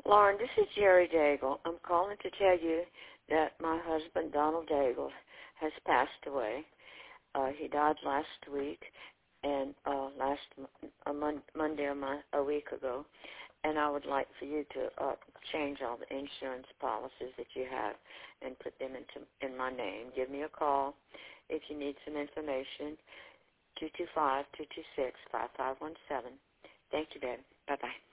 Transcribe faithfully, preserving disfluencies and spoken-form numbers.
Lauren, this is Jerry Daigle. I'm calling to tell you that my husband, Donald Daigle, has passed away. Uh, he died last week, and uh, last a mon- Monday a, month, a week ago. And I would like for you to uh, change all the insurance policies that you have and put them into in my name. Give me a call if you need some information. two two five, two two six, five five one seven. Thank you, babe. Bye-bye.